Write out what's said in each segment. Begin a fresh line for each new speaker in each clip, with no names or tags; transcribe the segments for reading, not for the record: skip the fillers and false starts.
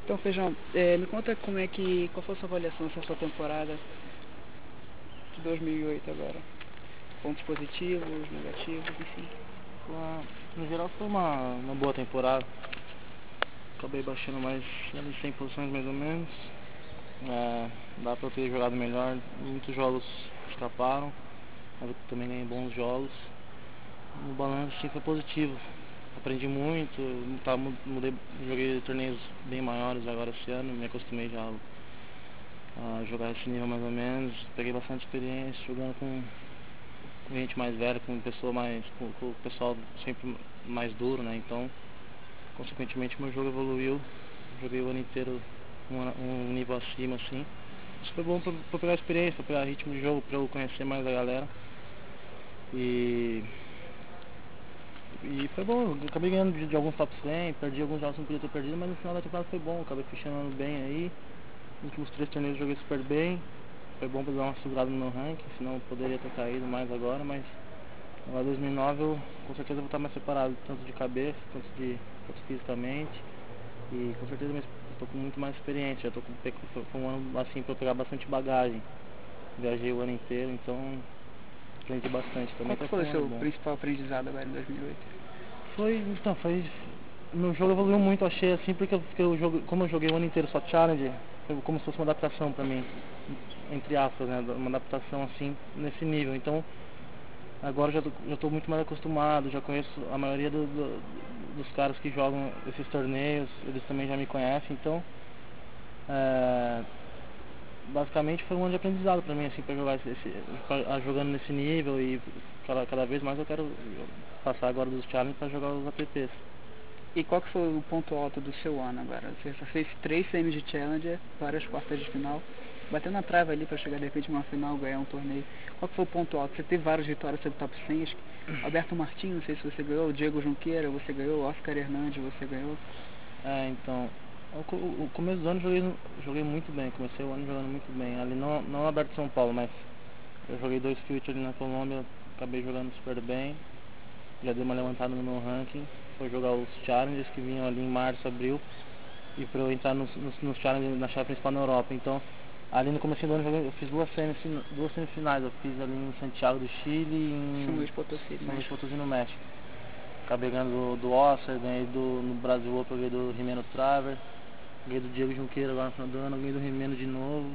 Então, Feijão, me conta qual foi a sua avaliação dessa sua temporada de 2008 agora? Pontos positivos, negativos, enfim.
No geral foi uma boa temporada. Acabei baixando mais de 100 posições mais ou menos. Dá pra eu ter jogado melhor. Muitos jogos escaparam, mas eu também ganhei bons jogos. No balanço sim foi positivo. Aprendi muito, joguei torneios bem maiores agora esse ano, me acostumei já a jogar esse nível mais ou menos. Peguei bastante experiência jogando com gente mais velha, com o pessoal sempre mais duro, né? Então, consequentemente, meu jogo evoluiu. Joguei o ano inteiro um nível acima, assim. Isso foi bom pra pegar experiência, pra pegar ritmo de jogo, pra eu conhecer mais a galera. E foi bom, eu acabei ganhando de alguns top 100, perdi alguns jogos que não podia ter perdido, mas no final da temporada foi bom, acabei fechando bem aí. Nos últimos 3 torneios eu joguei super bem. Foi bom pra dar uma segurada no meu ranking, senão eu poderia ter caído mais agora, mas agora 2009 eu com certeza vou estar mais preparado, tanto de cabeça, tanto fisicamente. E com certeza estou com muito mais experiência, foi um ano assim para eu pegar bastante bagagem. Viajei o ano inteiro, então aprendi bastante também,
Qual que
então
foi
foi
o
um ano
seu
bom.
principal aprendizado agora em 2008?
Foi. No jogo evoluiu muito, achei assim, porque como eu joguei o ano inteiro só challenge, foi como se fosse uma adaptação pra mim, entre aspas, né? Uma adaptação assim, nesse nível. Então, agora já tô muito mais acostumado, já conheço a maioria dos caras que jogam esses torneios, eles também já me conhecem, então, é, basicamente foi um ano de aprendizado pra mim, assim, pra jogar jogando nesse nível e cada vez mais eu quero passar agora dos challenges pra jogar os ATPs.
E qual que foi o ponto alto do seu ano agora? Você só fez 3 semis de Challenger, várias quartas de final, bateu na trave ali para chegar de repente numa final, ganhar um torneio. Qual que foi o ponto alto? Você teve várias vitórias sobre top 100, acho que Alberto Martins, não sei se você ganhou, Diego Junqueira, você ganhou, Oscar Hernandes, você ganhou.
Então, o começo do ano joguei muito bem, comecei o ano jogando muito bem, ali não aberto de São Paulo, mas eu joguei 2 Future ali na Colômbia, acabei jogando super bem, já dei uma levantada no meu ranking, foi jogar os challenges que vinham ali em março, abril, e para eu entrar nos challenges na chave principal na Europa. Então, ali no começo do ano eu fiz duas semifinais, eu fiz ali em Santiago do Chile e
São
em
Luís Potosí,
São Luís
México.
Potosí no México. Acabei ganhando do Oscar, ganhei no Brasil Open, ganhei do Rimeno Traver, ganhei do Diego Junqueira agora no final do ano, ganhei do Rimeno de novo.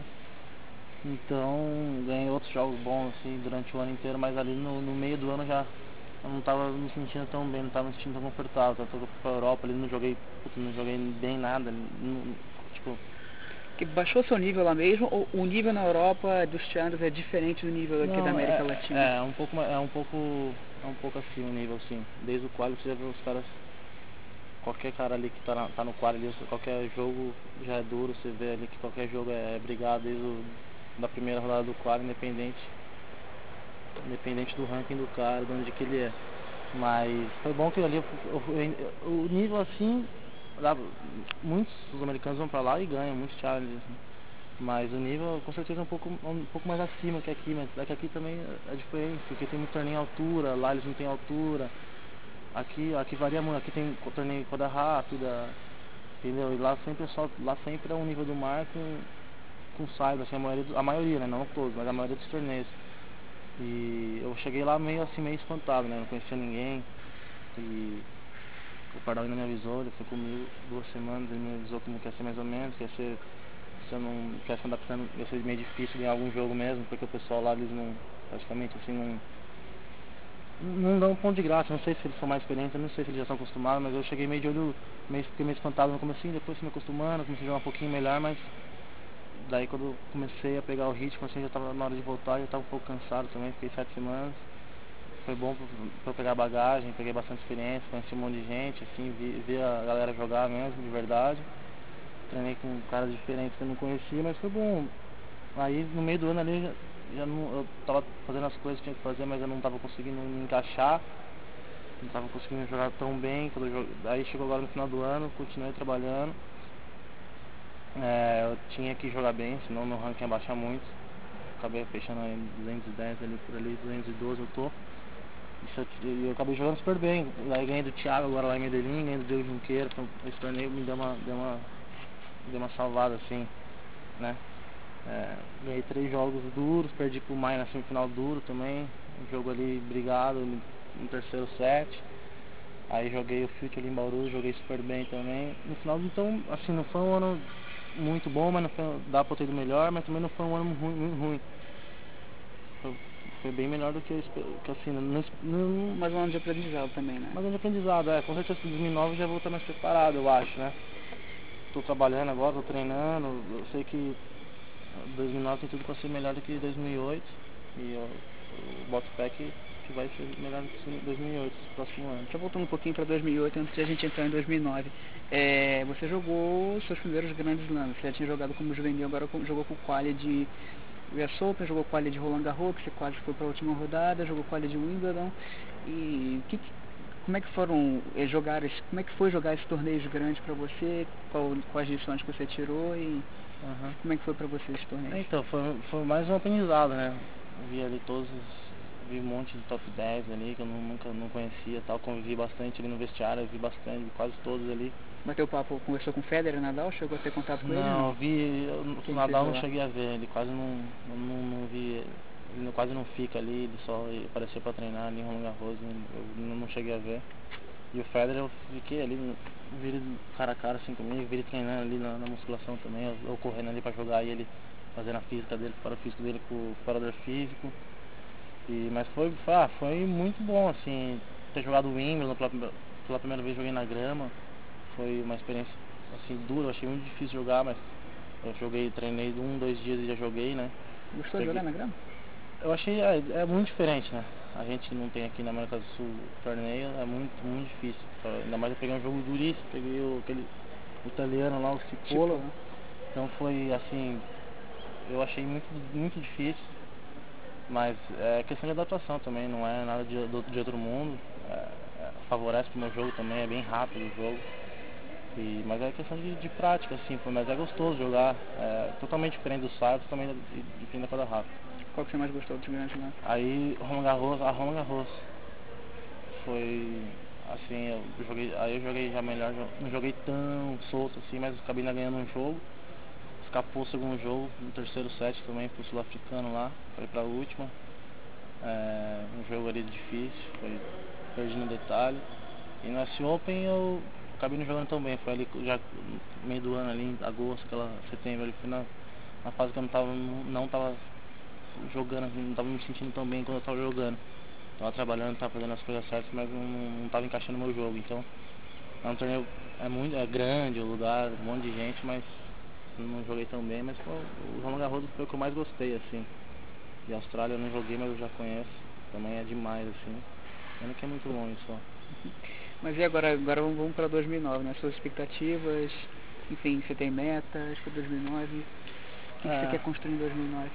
Então ganhei outros jogos bons assim durante o ano inteiro, mas ali no meio do ano eu não estava me sentindo tão bem, não estava me sentindo tão confortável. Tanto que eu fui pra Europa, ali não joguei bem nada. Tipo,
Que baixou seu nível lá mesmo, ou o nível na Europa dos Challengers é diferente do nível aqui da
não,
América Latina?
é um pouco assim o nível assim. Desde o quali você já vê os caras, qualquer cara ali que tá no quali ali, qualquer jogo já é duro, você vê ali que qualquer jogo é brigado da primeira rodada do quali, independente do ranking do cara, de onde que ele é. Mas foi bom que ali o nível assim, lá, muitos dos americanos vão pra lá e ganham muitos challenges, né? Mas o nível com certeza é um pouco mais acima que aqui, mas é que aqui também é diferente, porque tem muito torneio em altura, lá eles não têm altura. Aqui varia muito, aqui tem torneio em corda rápida, entendeu? E lá sempre é um nível do mar com saibro, assim, a maioria, né? Não todos, mas a maioria dos torneios. E eu cheguei lá meio espantado, né? Não conhecia ninguém. E o Pardal ainda me avisou, ele foi comigo 2 semanas, ele me avisou como que ia ser mais ou menos, que ia ser, se eu não tivesse adaptando, ia ser meio difícil ganhar algum jogo mesmo, porque o pessoal lá, eles não, praticamente assim, não dão um ponto de graça, não sei se eles são mais experientes, eu não sei se eles já estão acostumados, mas eu cheguei meio de olho, fiquei meio espantado no comecinho, depois fui me acostumando, comecei a jogar um pouquinho melhor, mas daí quando eu comecei a pegar o ritmo, assim, já estava na hora de voltar, já estava um pouco cansado também, fiquei 7 semanas. Foi bom pra eu pegar bagagem, peguei bastante experiência, conheci um monte de gente, assim, vi a galera jogar mesmo, de verdade. Treinei com caras diferentes que eu não conhecia, mas foi bom. Aí no meio do ano ali já não, eu tava fazendo as coisas que tinha que fazer, mas eu não tava conseguindo me encaixar, não tava conseguindo jogar tão bem. Aí chegou agora no final do ano, continuei trabalhando. Eu tinha que jogar bem, senão meu ranking ia baixar muito. Acabei fechando em 210 ali por ali, 212 eu tô. E eu acabei jogando super bem. Aí ganhei do Thiago agora lá em Medellín, ganhei do Diego Junqueira. Então esse torneio me dei uma salvada assim, né? Ganhei 3 jogos duros, perdi pro Maia na semifinal duro também, um jogo ali brigado no terceiro set. Aí joguei o Future ali em Bauru, joguei super bem também. No final, então, assim, não foi um ano muito bom, mas não foi, dá pra ter ido melhor, mas também não foi um ano muito ruim. Foi bem melhor do que eu que assim,
Mas um ano de aprendizado também, né?
mas é de aprendizado, com certeza em 2009 já vou estar mais preparado, eu acho, né? Tô trabalhando agora, tô treinando, eu sei que 2009 tem tudo pra ser melhor do que 2008 e eu boto fé que vai ser melhor do que 2008, esse próximo ano.
Já voltando um pouquinho para 2008, antes de a gente entrar em 2009, você jogou seus primeiros grandes slams, você já tinha jogado como juvenil, agora jogou com o quali de US Open, jogou quali de Roland Garros, que você quase foi para a última rodada, jogou quali de Wimbledon, e como é que foram como é que foi jogar esses torneios grandes para você, quais lições que você tirou e como é que foi para você esse torneio?
Então, foi mais um aprendizado, né? Vi ali vi um monte de top 10 ali que eu nunca não conhecia, tal, convivi bastante ali no vestiário, vi bastante, quase todos ali.
Bateu papo, conversou com o Federer, Nadal, chegou a ter contato com ele?
Não, o Nadal não
lá?
cheguei a ver, ele quase não vi, ele quase não fica ali, ele só apareceu pra treinar ali em Roland Garros, eu não cheguei a ver. E o Federer eu fiquei ali, vi ele cara a cara assim comigo, vi ele treinando ali na musculação também, eu correndo ali pra jogar e ele fazendo a física dele, fora o físico dele com o preparador físico. Mas foi muito bom assim, ter jogado o Wimbledon pela primeira vez, joguei na grama, foi uma experiência assim dura, eu achei muito difícil jogar, mas eu treinei 2 dias e já joguei, né?
Gostou de jogar na grama?
Eu achei, é muito diferente, né? A gente não tem aqui na América do Sul torneio, é muito difícil. Ainda mais eu peguei um jogo duríssimo, peguei aquele italiano lá, o Cipolla. Então foi assim, eu achei muito difícil, mas é questão de adaptação também, não é nada de outro mundo. Favorece pro meu jogo também, é bem rápido o jogo. Mas é questão de prática, assim, mas é gostoso jogar, totalmente diferente do saibro, totalmente diferente da quadra rápida.
Qual que você mais gostou dos grandes lá?
Aí Roland Garros foi assim, eu joguei já melhor, não joguei tão solto assim, mas acabei ainda ganhando um jogo. Escapou o segundo jogo, no terceiro set também pro sul-africano lá, foi pra última. Um jogo ali difícil, perdi no detalhe. E no US Open eu acabei não jogando tão bem, foi ali já meio do ano ali, em agosto, setembro ali, foi na fase que eu não tava jogando, não tava me sentindo tão bem quando eu tava jogando. Tava trabalhando, tava fazendo as coisas certas, mas não tava encaixando no meu jogo. Então, é um torneio é grande o lugar, um monte de gente, mas não joguei tão bem, mas o Roland Garros foi o que eu mais gostei, assim. E a Austrália eu não joguei, mas eu já conheço. Também é demais, assim. Pena que é muito longe só.
Mas e agora vamos para 2009, né? Suas expectativas, enfim, você tem metas para 2009? O que você quer construir em 2009?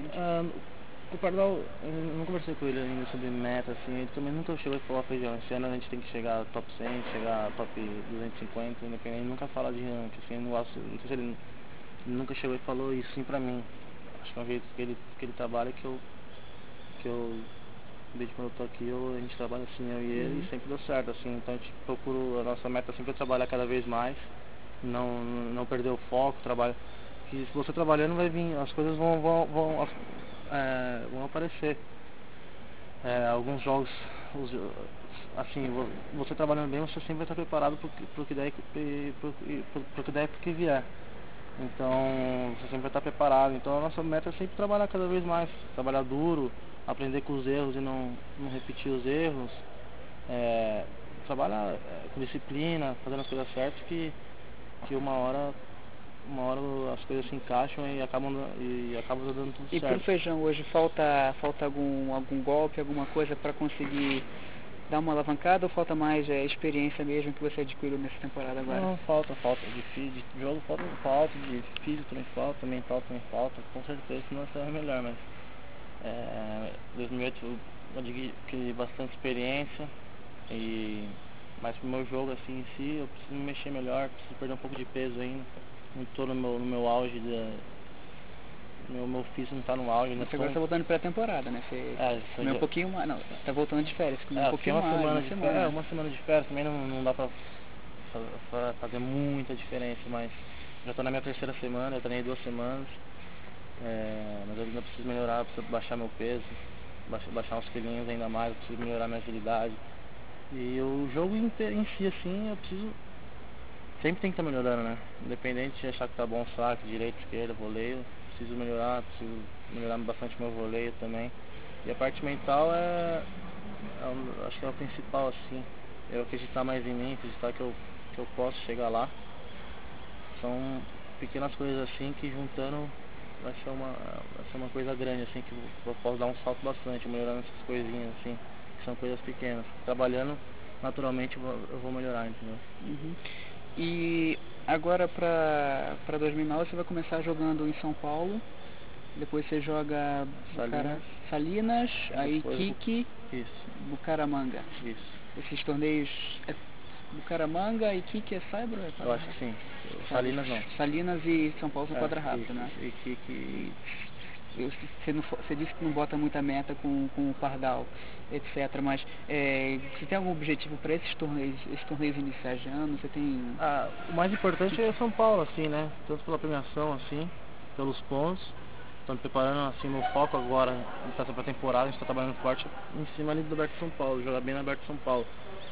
O Pardal, eu não conversei com ele ainda sobre meta, assim, ele também nunca chegou a falar, feijão, esse ano a gente tem que chegar top 100, chegar top 250, independente, nunca fala de ranking, assim, não sei se ele nunca chegou e falou isso sim pra mim. Acho que é um jeito que ele trabalha que eu desde quando eu tô aqui, a gente trabalha assim, eu e ele, e sempre deu certo, assim, então a gente procura, a nossa meta sempre é trabalhar cada vez mais, não perder o foco, trabalho, que se você trabalhando vai vir, as coisas vão aparecer. Alguns jogos, assim, você trabalhando bem, você sempre vai estar preparado pro que der e pro que vier. Então, você sempre vai estar preparado. Então, a nossa meta é sempre trabalhar cada vez mais, trabalhar duro, aprender com os erros e não repetir os erros. Trabalhar com disciplina, fazendo as coisas certas, que uma hora as coisas se encaixam e acabam dando tudo
E
certo.
pro Feijão hoje falta algum golpe, alguma coisa para conseguir dar uma alavancada ou falta mais experiência mesmo que você adquiriu nessa temporada agora?
Não, falta de jogo, falta de físico também, mental também falta, com certeza, senão será melhor, mas 2008 eu adquiri bastante experiência, mas pro meu jogo assim em si, eu preciso me mexer melhor, preciso perder um pouco de peso ainda, não estou no meu auge, meu físico não está no auge.
Você agora está voltando para a temporada, né? Você comeu um pouquinho mais, não, está voltando de férias, comeu um pouquinho mais,
uma semana de férias também não dá para fazer muita diferença, mas Já tô na minha terceira semana, eu treinei 2 semanas. Mas eu ainda preciso melhorar, preciso baixar meu peso, baixar uns quilinhos ainda mais, eu preciso melhorar minha agilidade. E o jogo em si, assim, eu preciso. Sempre tem que estar melhorando, né? Independente de achar que tá bom saque, direita, esquerda, voleio, preciso melhorar bastante meu voleio também. E a parte mental acho que é o principal, assim. Eu acreditar mais em mim, acreditar que eu posso chegar lá. São pequenas coisas assim que juntando vai ser uma coisa grande, assim, que eu posso dar um salto bastante, melhorando essas coisinhas, assim, que são coisas pequenas. Trabalhando, naturalmente eu vou melhorar, entendeu?
Uhum. E agora para 2009 você vai começar jogando em São Paulo, depois você joga Salinas, aí Kiki,
Isso.
Bucaramanga.
Isso.
Esses torneios é Bucaramanga e Kiki é Saibro?
Eu acho que sim. Salinas não.
Salinas e São Paulo são quadra rápido, né?
E Kiki.
Você disse que não bota muita meta com o Pardal, etc. Mas você tem algum objetivo para esses torneios iniciais de ano? Você tem...
O mais importante é São Paulo, assim, né? Tanto pela premiação, assim, pelos pontos. Estou me preparando, assim, meu foco agora, para a temporada, a gente está trabalhando forte em cima ali do Aberto São Paulo, jogar bem no Aberto São Paulo.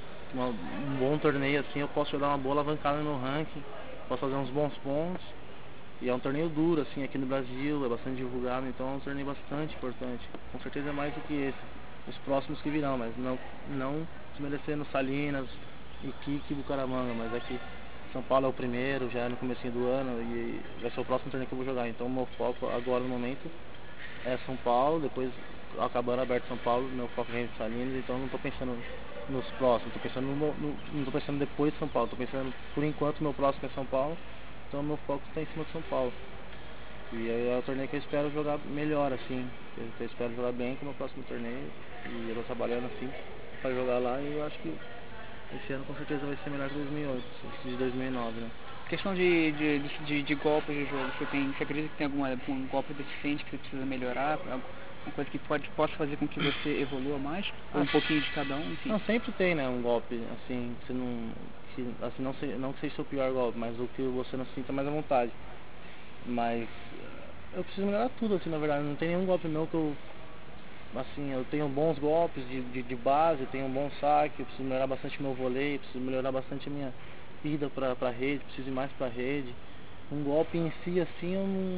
Um bom torneio, assim, eu posso jogar uma boa alavancada no ranking, posso fazer uns bons pontos. E é um torneio duro, assim, aqui no Brasil, é bastante divulgado, então é um torneio bastante importante. Com certeza é mais do que esse, os próximos que virão, mas não desmerecendo Salinas, Iquique e Bucaramanga, mas é que São Paulo é o primeiro, já é no comecinho do ano e vai ser o próximo torneio que eu vou jogar. Então o meu foco agora no momento é São Paulo, depois acabando aberto São Paulo, meu foco é em Salinas, então não estou pensando nos próximos, não estou pensando depois de São Paulo, estou pensando por enquanto meu próximo é São Paulo. Então meu foco está em cima de São Paulo. E aí é o torneio que eu espero jogar melhor, assim. Eu espero jogar bem com o meu próximo torneio. E eu estou trabalhando assim para jogar lá e eu acho que esse ano com certeza vai ser melhor que 2008, de 2009, né?
Questão de golpes de jogo, você acredita que tem algum golpe deficiente que você precisa melhorar? Uma coisa que possa fazer com que você evolua mais? Ou um pouquinho de cada um, enfim?
Não, sempre tem, né, um golpe, assim, que você não... assim, não que seja o pior golpe, mas o que você não sinta mais à vontade. Mas eu preciso melhorar tudo, assim, na verdade. Não tem nenhum golpe meu que eu... Assim, eu tenho bons golpes de base, eu tenho um bom saque, eu preciso melhorar bastante meu voleio, preciso melhorar bastante a minha ida pra rede, preciso ir mais pra rede. Um golpe em si, assim,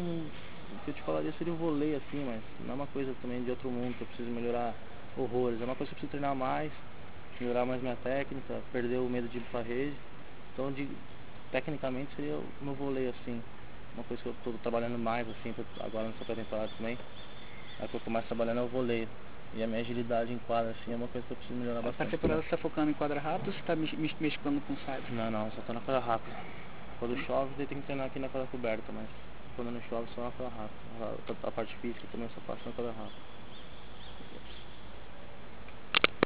o que eu te falaria seria o voleio, assim, mas não é uma coisa também de outro mundo que eu preciso melhorar horrores. É uma coisa que eu preciso treinar mais, melhorar mais minha técnica, perder o medo de ir pra rede. Então, tecnicamente, seria o meu voleio, assim. Uma coisa que eu estou trabalhando mais, assim, agora nessa pré-temporada também. A que eu estou mais trabalhando é o voleio. E a minha agilidade em quadra, assim, é uma coisa que eu preciso melhorar bastante.
Essa temporada você está focando em quadra rápida ou você está mesclando com saibro?
Não, só tô na quadra rápida. Quando chove, daí tem que treinar aqui na quadra coberta, mas quando não chove, só na quadra rápida. A parte física também só faço na quadra rápida.